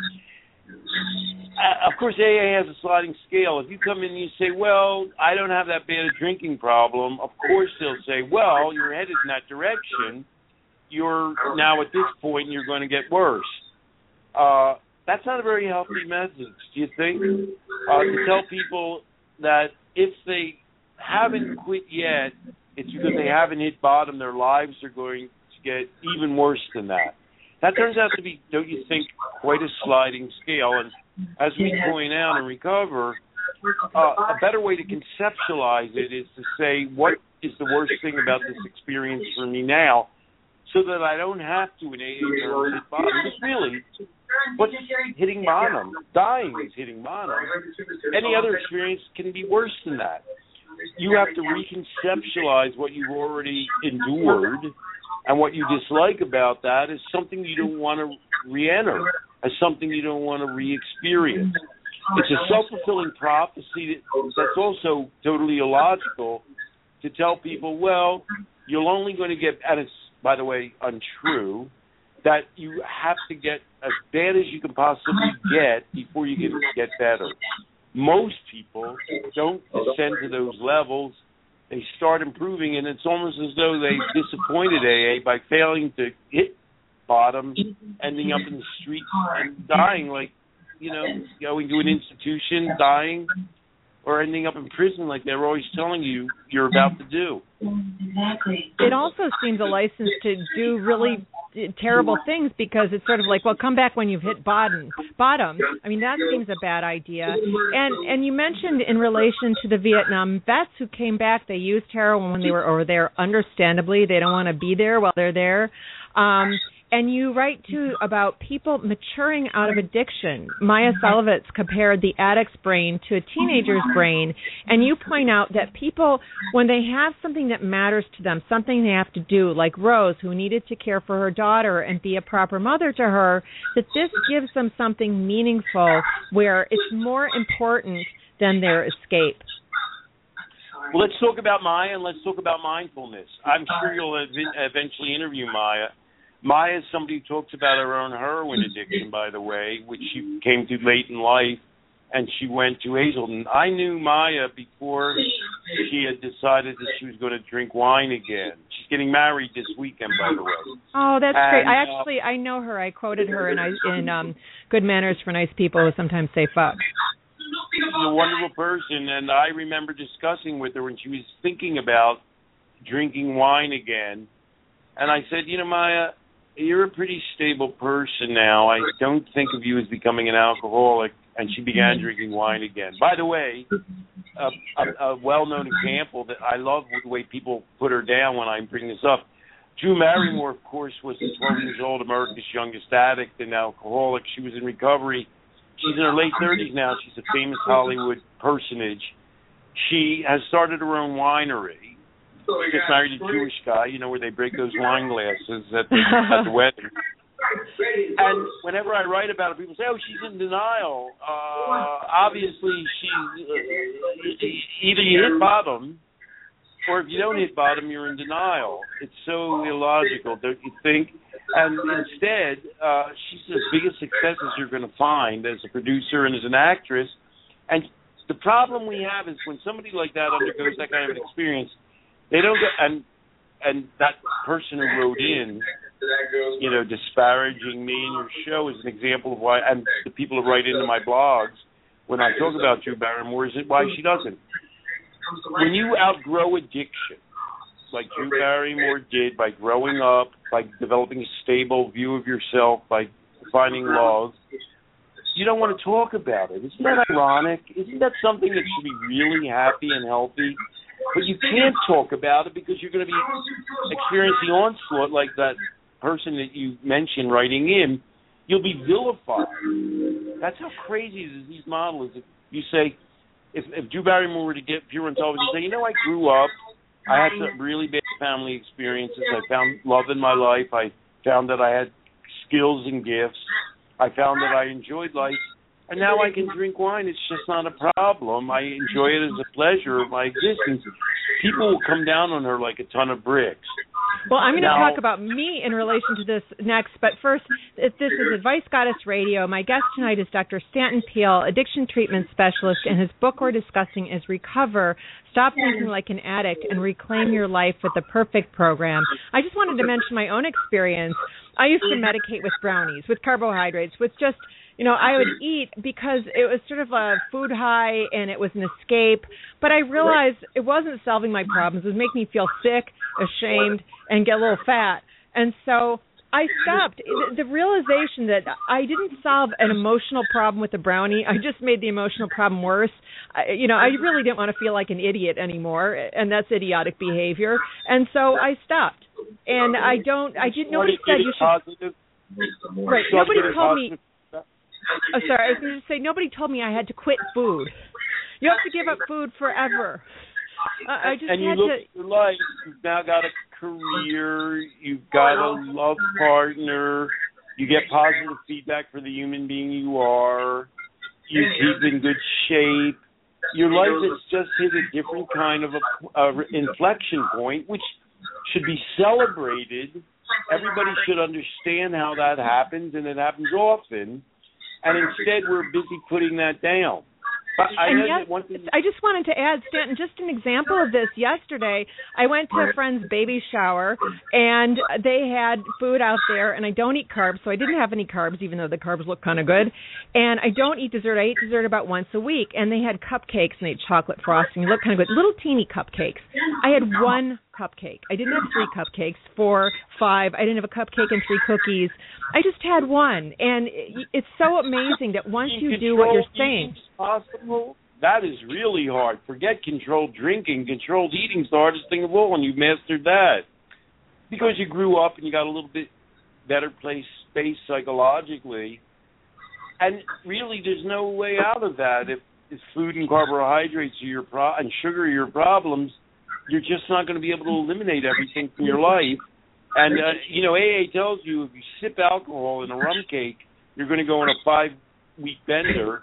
Of course, AA has a sliding scale. If you come in and you say, well, I don't have that bad a drinking problem, of course they'll say, well, you're headed in that direction. You're now at this point, you're going to get worse. That's not a very healthy message, do you think? To tell people that if they haven't quit yet, it's because they haven't hit bottom. Their lives are going to get even worse than that. That turns out to be, don't you think, quite a sliding scale. And as we point out and recover, a better way to conceptualize it is to say, what is the worst thing about this experience for me now, so that I don't have to in AA hit bottom. Because really, what's hitting bottom? Dying is hitting bottom. Any other experience can be worse than that. You have to reconceptualize what you've already endured, and what you dislike about that is something you don't want to re-enter, as something you don't want to re-experience. It's a self-fulfilling prophecy that's also totally illogical to tell people, well, you're only going to get, and it's, by the way, untrue, that you have to get as bad as you can possibly get before you can get better. Most people don't descend to those levels. They start improving, and it's almost as though they disappointed AA by failing to hit bottom, ending up in the streets and dying, like, going to an institution, dying, or ending up in prison like they're always telling you you're about to do. Exactly. It also seems a license to do really terrible things, because it's sort of like, well, come back when you've hit bottom. I mean, that seems a bad idea. And you mentioned in relation to the Vietnam vets who came back, they used heroin when they were over there. Understandably, they don't want to be there while they're there. And you write, too, about people maturing out of addiction. Maya Solovitz compared the addict's brain to a teenager's brain, and you point out that people, when they have something that matters to them, something they have to do, like Rose, who needed to care for her daughter and be a proper mother to her, that this gives them something meaningful where it's more important than their escape. Well, let's talk about Maya, and let's talk about mindfulness. I'm sure you'll eventually interview Maya. Maya is somebody who talks about her own heroin addiction, by the way, which she came to late in life, and she went to Hazelden. I knew Maya before she had decided that she was going to drink wine again. She's getting married this weekend, by the way. Oh, that's great. I know her. I quoted her in Good Manners for Nice People Who Sometimes Say Fuck. She's a wonderful person, and I remember discussing with her when she was thinking about drinking wine again. And I said, Maya, you're a pretty stable person now. I don't think of you as becoming an alcoholic. And she began drinking wine again. By the way, a well-known example that I love the way people put her down when I bring this up. Drew Barrymore, of course, was 12 years old, America's youngest addict and alcoholic. She was in recovery. She's in her late 30s now. She's a famous Hollywood personage. She has started her own winery. She gets married to a Jewish guy, where they break those wine glasses at the wedding. And whenever I write about it, people say, oh, she's in denial. Obviously, she's either you hit bottom, or if you don't hit bottom, you're in denial. It's so illogical, don't you think? And instead, she's as big a success as you're going to find as a producer and as an actress. And the problem we have is when somebody like that undergoes that kind of an experience, they don't get, and that person who wrote in, disparaging me in your show is an example of why, and the people who write into my blogs when I talk about Drew Barrymore, is why she doesn't. When you outgrow addiction, like Drew Barrymore did by growing up, by developing a stable view of yourself, by finding love, you don't want to talk about it. Isn't that ironic? Isn't that something that should be really happy and healthy? But you can't talk about it because you're going to be experiencing onslaught like that person that you mentioned writing in. You'll be vilified. That's how crazy the disease model is. If you say, if Drew Barrymore were to appear on television and say, I grew up, I had some really bad family experiences, I found love in my life, I found that I had skills and gifts, I found that I enjoyed life, and now I can drink wine. It's just not a problem. I enjoy it as a pleasure of my existence. People will come down on her like a ton of bricks. Well, I'm going to talk about me in relation to this next, but first, this is Advice Goddess Radio. My guest tonight is Dr. Stanton Peele, addiction treatment specialist, and his book we're discussing is Recover, Stop Thinking Like an Addict and Reclaim Your Life with the Perfect Program. I just wanted to mention my own experience. I used to medicate with brownies, with carbohydrates, with just, I would eat because it was sort of a food high and it was an escape. But I realized it wasn't solving my problems. It was making me feel sick, ashamed, and get a little fat. And so I stopped. The realization that I didn't solve an emotional problem with the brownie. I just made the emotional problem worse. I really didn't want to feel like an idiot anymore, and that's idiotic behavior. And so I stopped. And nobody said you should. Right. Nobody told me. Oh, sorry. I was going to say nobody told me I had to quit food. You have to give up food forever. I just and you had look to. at your life. You've now got a career. You've got a love partner. You get positive feedback for the human being you are. You keep in good shape. Your life has just hit a different kind of a inflection point, which should be celebrated. Everybody should understand how that happens, and it happens often. And instead, we're busy putting that down. I just wanted to add, Stanton, just an example of this. Yesterday, I went to a friend's baby shower, and they had food out there, and I don't eat carbs, so I didn't have any carbs, even though the carbs look kind of good. And I don't eat dessert. I eat dessert about once a week, and they had cupcakes, and they had chocolate frosting. They looked kind of good, little teeny cupcakes. I had one cupcake. I didn't have 3 cupcakes, 4, 5. I didn't have a cupcake and 3 cookies. I just had one, and it's so amazing that once you do what you're saying. Possible? That is really hard. Forget controlled drinking. Controlled eating is the hardest thing of all, and you've mastered that. Because you grew up and you got a little bit better space psychologically. And really, there's no way out of that. If food and carbohydrates are and sugar are your problems, you're just not going to be able to eliminate everything from your life. And, AA tells you if you sip alcohol in a rum cake, you're going to go on a 5-week bender.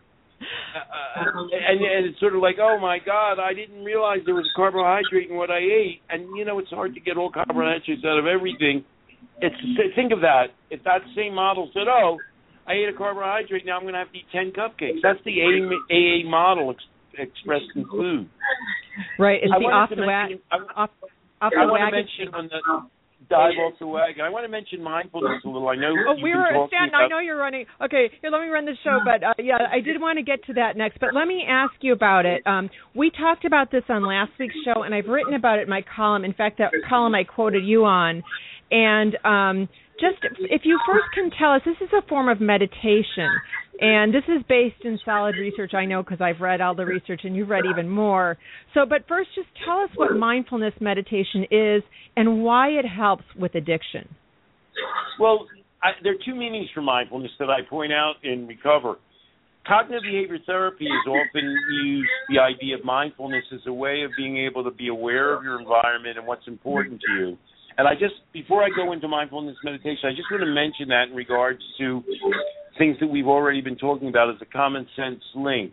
And it's sort of like, oh, my God, I didn't realize there was a carbohydrate in what I ate. And, it's hard to get all carbohydrates out of everything. Think of that. If that same model said, oh, I ate a carbohydrate, now I'm going to have to eat 10 cupcakes. That's the AA model expressed in food. Right. It's the off the wagon. I want to mention on the dive off the wagon. I want to mention mindfulness a little. I know Stan, I know you're running. Okay, here, let me run the show. But, I did want to get to that next. But let me ask you about it. We talked about this on last week's show, and I've written about it in my column. In fact, that column I quoted you on. And just if you first can tell us, this is a form of meditation. And this is based in solid research, I know, because I've read all the research and you've read even more. But first, just tell us what mindfulness meditation is and why it helps with addiction. Well, there are 2 meanings for mindfulness that I point out in Recover. Cognitive behavior therapy has often used the idea of mindfulness as a way of being able to be aware of your environment and what's important to you. And before I go into mindfulness meditation, I just want to mention that in regards to things that we've already been talking about as a common sense link.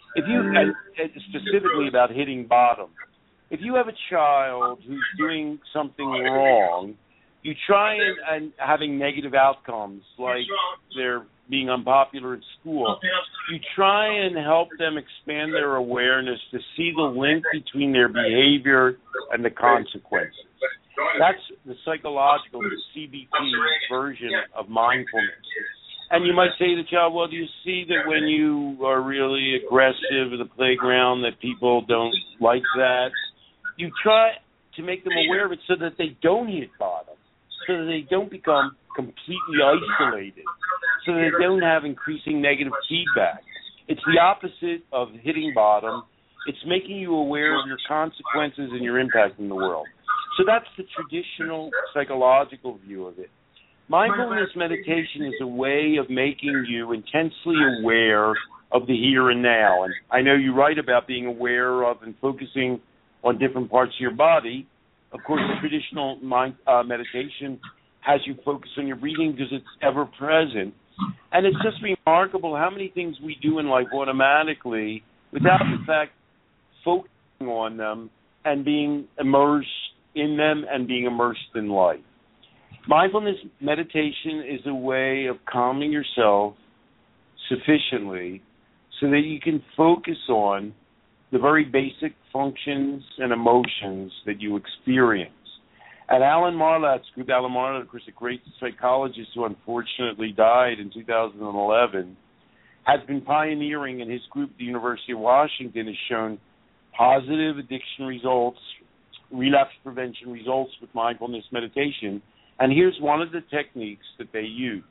Specifically about hitting bottom. If you have a child who's doing something wrong, you try and having negative outcomes, like they're being unpopular at school, you try and help them expand their awareness to see the link between their behavior and the consequences. That's the psychological, the CBT version of mindfulness. And you might say to the child, well, do you see that when you are really aggressive at the playground that people don't like that? You try to make them aware of it so that they don't hit bottom, so that they don't become completely isolated, so that they don't have increasing negative feedback. It's the opposite of hitting bottom. It's making you aware of your consequences and your impact in the world. So that's the traditional psychological view of it. Mindfulness meditation is a way of making you intensely aware of the here and now. And I know you write about being aware of and focusing on different parts of your body. Of course, the traditional meditation has you focus on your breathing because it's ever present. And it's just remarkable how many things we do in life automatically without, in fact, focusing on them and being immersed in them and being immersed in life. Mindfulness meditation is a way of calming yourself sufficiently so that you can focus on the very basic functions and emotions that you experience. At Alan Marlat's group, Alan Marlat, of course, a great psychologist who unfortunately died in 2011, has been pioneering, and his group, the University of Washington, has shown positive addiction results, relapse prevention results with mindfulness meditation. And here's one of the techniques that they use.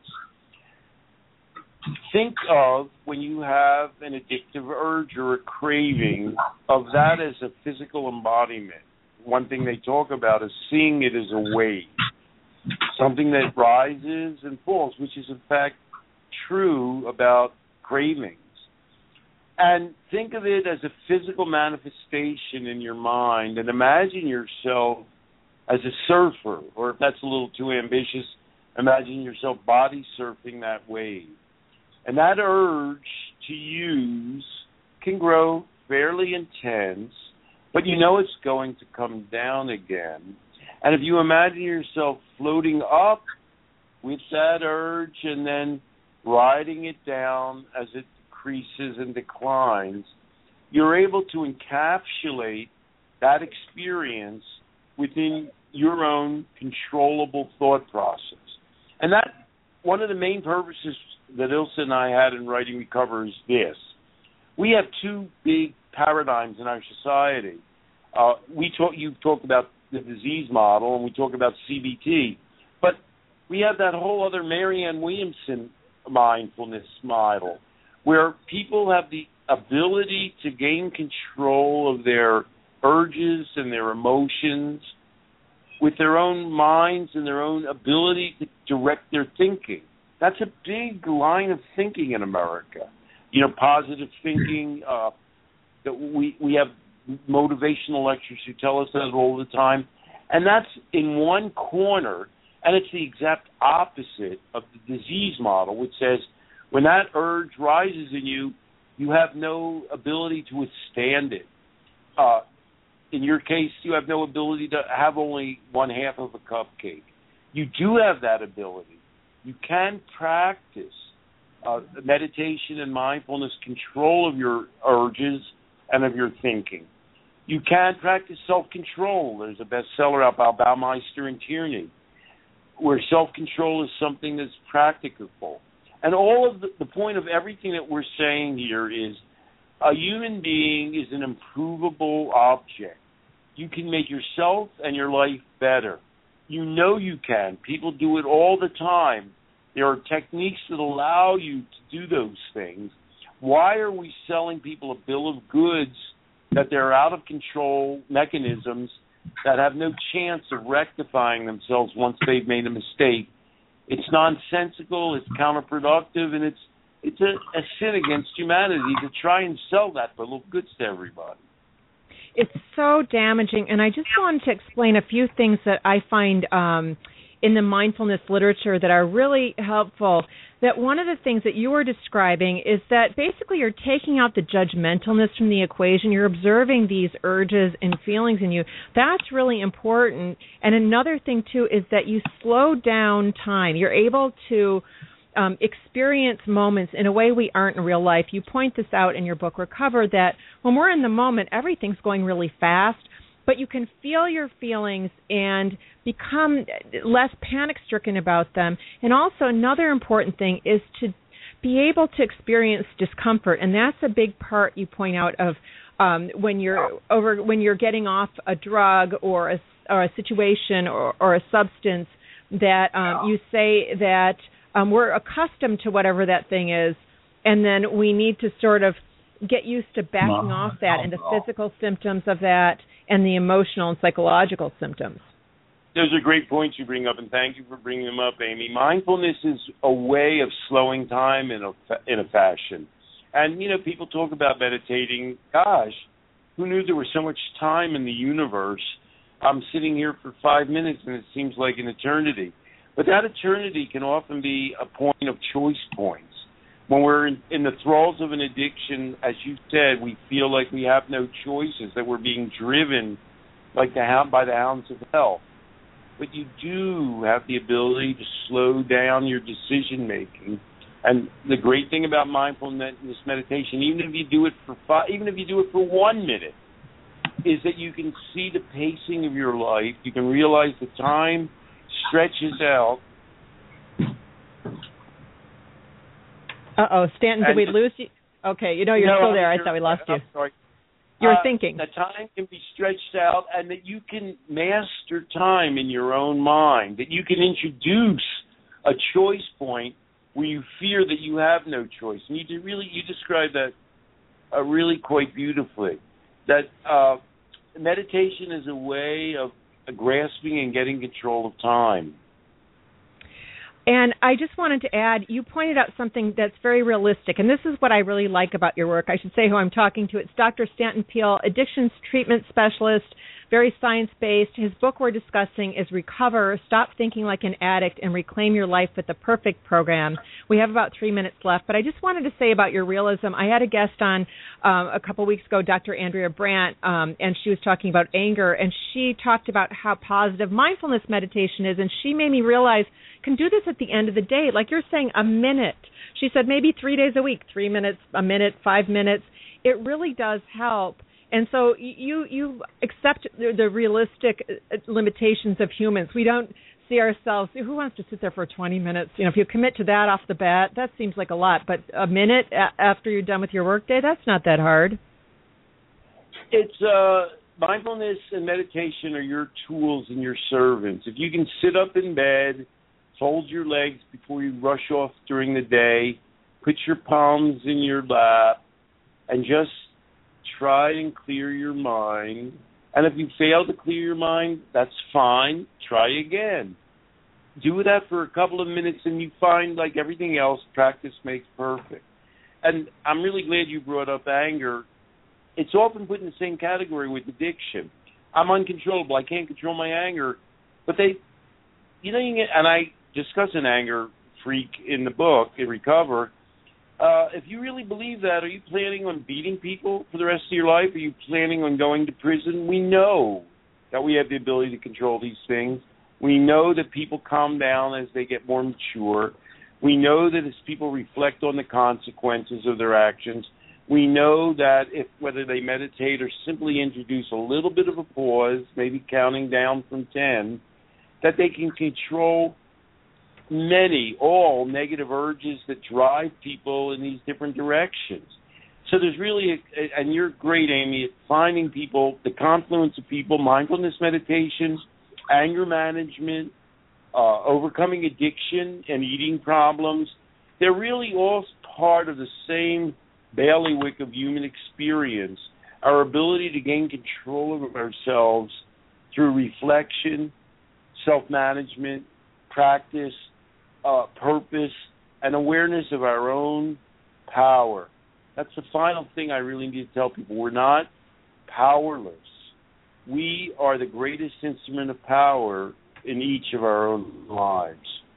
Think of when you have an addictive urge or a craving of that as a physical embodiment. One thing they talk about is seeing it as a wave, something that rises and falls, which is in fact true about cravings. And think of it as a physical manifestation in your mind, and imagine yourself as a surfer, or if that's a little too ambitious, imagine yourself body surfing that wave. And that urge to use can grow fairly intense, but you know it's going to come down again. And if you imagine yourself floating up with that urge and then riding it down as it decreases and declines, you're able to encapsulate that experience within your own controllable thought process. And that, one of the main purposes that Ilse and I had in writing Recover is this. We have two big paradigms in our society. You've talked about the disease model, and we talk about CBT, but we have that whole other Marianne Williamson mindfulness model, where people have the ability to gain control of their urges and their emotions with their own minds and their own ability to direct their thinking. That's a big line of thinking in America. You know, positive thinking. That we have motivational lecturers who tell us that all the time. And that's in one corner, and it's the exact opposite of the disease model, which says when that urge rises in you, you have no ability to withstand it. In your case, you have no ability to have only one half of a cupcake. You do have that ability. You can practice meditation and mindfulness, control of your urges and of your thinking. You can practice self-control. There's a bestseller out by Baumeister and Tierney, where self-control is something that's practicable. And all of the point of everything that we're saying here is a human being is an improvable object. You can make yourself and your life better. You know you can. People do it all the time. There are techniques that allow you to do those things. Why are we selling people a bill of goods that they're out of control mechanisms that have no chance of rectifying themselves once they've made a mistake? It's nonsensical, it's counterproductive, and it's a sin against humanity to try and sell that bill of goods to everybody. It's so damaging, and I just wanted to explain a few things that I find in the mindfulness literature that are really helpful. That one of the things that you were describing is that basically you're taking out the judgmentalness from the equation. You're observing these urges and feelings in you. That's really important. And another thing, too, is that you slow down time. You're able to experience moments in a way we aren't in real life. You point this out in your book, Recover, that when we're in the moment, everything's going really fast, but you can feel your feelings and become less panic-stricken about them. And also another important thing is to be able to experience discomfort, and that's a big part you point out of when you're getting off a drug or a situation or a substance that you say that we're accustomed to whatever that thing is, and then we need to sort of get used to backing off that and the physical symptoms of that and the emotional and psychological symptoms. Those are great points you bring up, and thank you for bringing them up, Amy. Mindfulness is a way of slowing time in a fashion. And, you know, people talk about meditating. Gosh, who knew there was so much time in the universe? I'm sitting here for 5 minutes, and it seems like an eternity. But that eternity can often be a point of choice points. When we're in the thralls of an addiction, as you said, we feel like we have no choices, that we're being driven like by the hounds of hell. But you do have the ability to slow down your decision-making. And the great thing about mindfulness meditation, even if you do it for 1 minute, is that you can see the pacing of your life. You can realize the time stretches out. Stanton, did we lose you? Okay, you're still there. I thought we lost you. I'm sorry. You're thinking. That time can be stretched out, and that you can master time in your own mind, that you can introduce a choice point where you fear that you have no choice. And you described that really quite beautifully, that meditation is a way of grasping and getting control of time. And I just wanted to add, you pointed out something that's very realistic, and this is what I really like about your work. I should say who I'm talking to. It's Dr. Stanton Peele, addictions treatment specialist, very science-based. His book we're discussing is Recover, Stop Thinking Like an Addict, and Reclaim Your Life with the Perfect Program. We have about 3 minutes left, but I just wanted to say about your realism. I had a guest on a couple weeks ago, Dr. Andrea Brandt, and she was talking about anger, and she talked about how positive mindfulness meditation is, and she made me realize can do this at the end of the day. Like you're saying, a minute. She said maybe 3 days a week, 3 minutes, a minute, 5 minutes. It really does help. And so you accept the realistic limitations of humans. We don't see ourselves, who wants to sit there for 20 minutes? You know, if you commit to that off the bat, that seems like a lot. But a minute after you're done with your workday, that's not that hard. It's mindfulness and meditation are your tools and your servants. If you can sit up in bed, fold your legs before you rush off during the day, put your palms in your lap, and just try and clear your mind. And if you fail to clear your mind, that's fine. Try again. Do that for a couple of minutes, and you find, like everything else, practice makes perfect. And I'm really glad you brought up anger. It's often put in the same category with addiction. I'm uncontrollable. I can't control my anger. But and I discuss an anger freak in the book, in Recover. If you really believe that, are you planning on beating people for the rest of your life? Are you planning on going to prison? We know that we have the ability to control these things. We know that people calm down as they get more mature. We know that as people reflect on the consequences of their actions, we know that whether they meditate or simply introduce a little bit of a pause, maybe counting down from 10, that they can control all negative urges that drive people in these different directions. So there's really, and you're great, Amy, at finding people, the confluence of people, mindfulness meditations, anger management, overcoming addiction and eating problems. They're really all part of the same bailiwick of human experience, our ability to gain control of ourselves through reflection, self-management, practice, purpose, and awareness of our own power. That's the final thing I really need to tell people. We're not powerless. We are the greatest instrument of power in each of our own lives.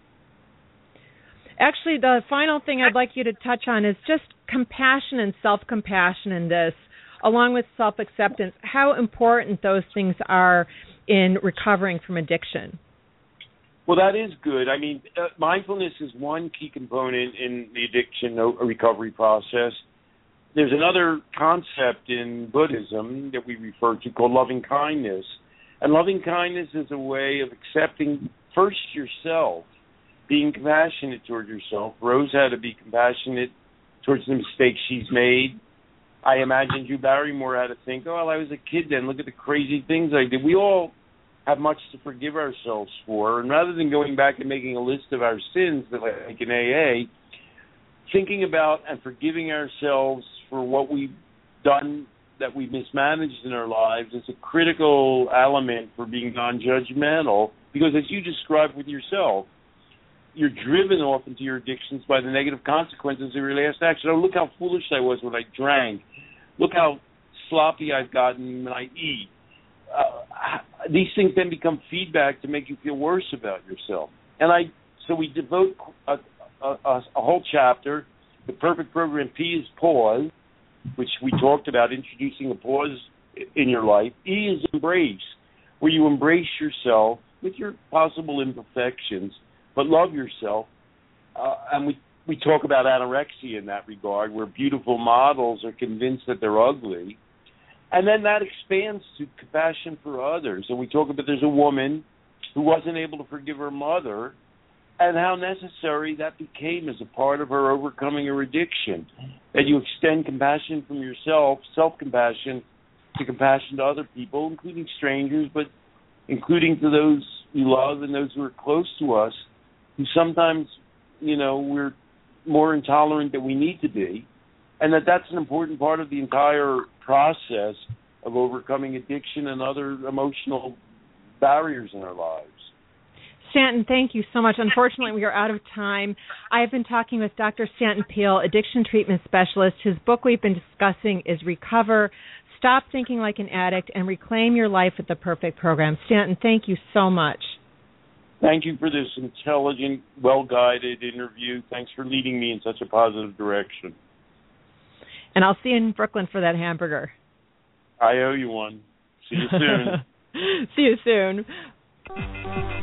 Actually, the final thing I'd like you to touch on is just compassion and self-compassion in this, along with self-acceptance, how important those things are in recovering from addiction. Well, that is good. I mean, mindfulness is one key component in the addiction recovery process. There's another concept in Buddhism that we refer to called loving kindness. And loving kindness is a way of accepting first yourself, being compassionate toward yourself. Rose had to be compassionate towards the mistakes she's made. I imagine Drew Barrymore had to think, I was a kid then. Look at the crazy things I did. We all have much to forgive ourselves for. And rather than going back and making a list of our sins, like in AA, thinking about and forgiving ourselves for what we've done that we've mismanaged in our lives is a critical element for being non-judgmental, because as you described with yourself, you're driven off into your addictions by the negative consequences of your last action. Oh, look how foolish I was when I drank. Look how sloppy I've gotten when I eat. These things then become feedback to make you feel worse about yourself. So we devote a whole chapter. The perfect program P is pause, which we talked about, introducing a pause in your life. E is embrace, where you embrace yourself with your possible imperfections, but love yourself. And we talk about anorexia in that regard, where beautiful models are convinced that they're ugly. And then that expands to compassion for others. And we talk about there's a woman who wasn't able to forgive her mother, and how necessary that became as a part of her overcoming her addiction. That you extend compassion from yourself, self-compassion, to compassion to other people, including strangers, but including to those we love and those who are close to us, who sometimes, we're more intolerant than we need to be, and that's an important part of the entire process of overcoming addiction and other emotional barriers in our lives. Stanton, thank you so much. Unfortunately, we are out of time. I have been talking with Dr. Stanton Peele, addiction treatment specialist. His book we've been discussing is Recover, Stop Thinking Like an Addict, and Reclaim Your Life with the Perfect Program. Stanton, thank you so much. Thank you for this intelligent, well-guided interview. Thanks for leading me in such a positive direction. And I'll see you in Brooklyn for that hamburger. I owe you one. See you soon. See you soon.